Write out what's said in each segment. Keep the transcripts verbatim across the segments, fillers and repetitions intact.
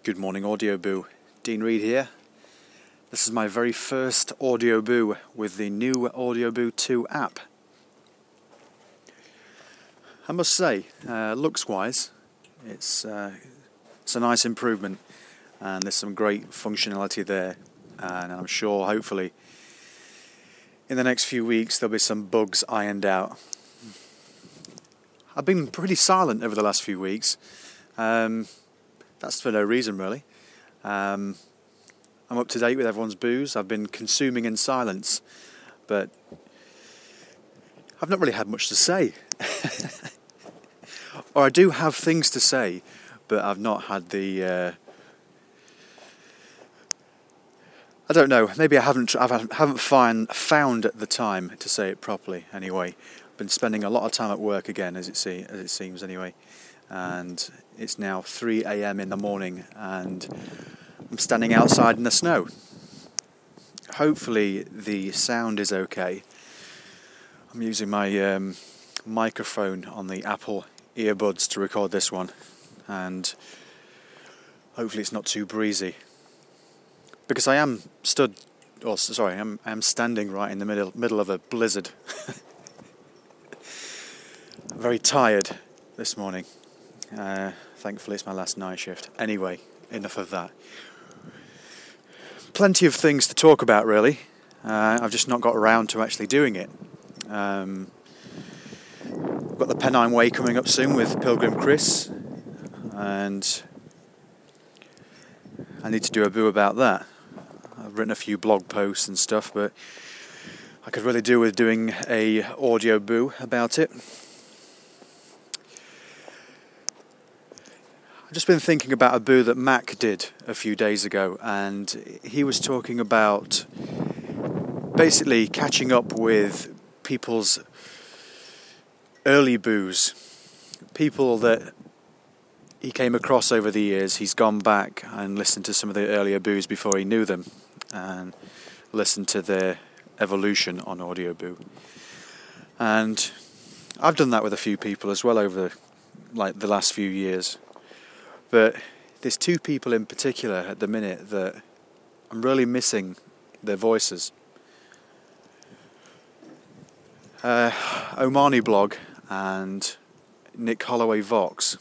Good morning, Audio Boo. Dean Reed here. This is my very first Audio Boo with the new Audio Boo two app. I must say, uh, looks-wise, it's uh, it's a nice improvement, and there's some great functionality there. And I'm sure, hopefully, in the next few weeks there'll be some bugs ironed out. I've been pretty silent over the last few weeks. Um, That's for no reason, really. Um, I'm up to date with everyone's boos. I've been consuming in silence, but I've not really had much to say. Or I do have things to say, but I've not had the... Uh, I don't know. Maybe I haven't. I haven't find, found the time to say it properly. Anyway, I've been spending a lot of time at work again, as it see, as it seems. Anyway. And it's now three a.m. in the morning and I'm standing outside in the snow. Hopefully the sound is okay. I'm using my um, microphone on the Apple earbuds to record this one, and hopefully it's not too breezy, because I am stood or sorry I'm, I'm standing right in the middle middle of a blizzard. I'm very tired this morning. Uh, thankfully it's my last night shift. Anyway, enough of that. Plenty of things to talk about, really. Uh, I've just not got around to actually doing it. Um, I've got the Pennine Way coming up soon with Pilgrim Chris, and I need to do a boo about that. I've written a few blog posts and stuff, but I could really do with doing a audio boo about it. I've just been thinking about a boo that Mac did a few days ago, and he was talking about basically catching up with people's early boos, people that he came across over the years. He's gone back and listened to some of the earlier boos before he knew them, and listened to their evolution on Audio Boo. And I've done that with a few people as well over like the last few years. But there's two people in particular at the minute that I'm really missing their voices. Uh, Omani Blog and Nick Holloway Vox.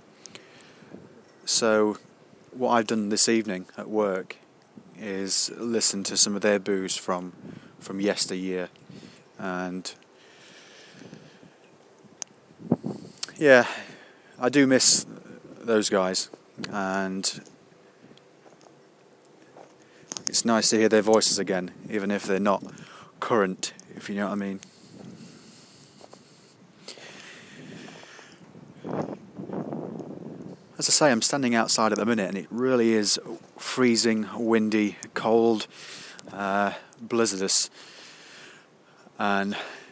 So what I've done this evening at work is listen to some of their boos from from yesteryear. And yeah, I do miss those guys, and it's nice to hear their voices again, even if they're not current, if you know what I mean. As I say, I'm standing outside at the minute, and it really is freezing, windy, cold, uh, blizzardous, and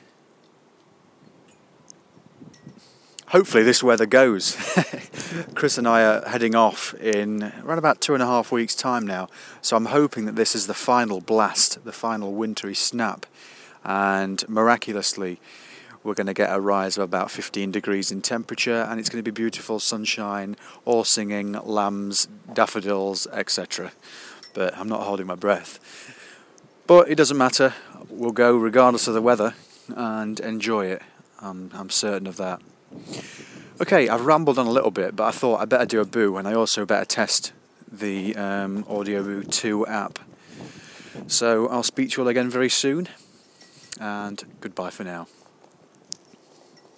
hopefully this weather goes. Chris and I are heading off in around about two and a half weeks' time now, so I'm hoping that this is the final blast, the final wintry snap, and miraculously we're going to get a rise of about fifteen degrees in temperature, and it's going to be beautiful sunshine, all singing, lambs, daffodils, et cetera. But I'm not holding my breath. But it doesn't matter, we'll go regardless of the weather and enjoy it. I'm, I'm certain of that. Okay, I've rambled on a little bit, but I thought I'd better do a boo, and I also better test the um, Audio Boo two app. So I'll speak to you all again very soon, and goodbye for now.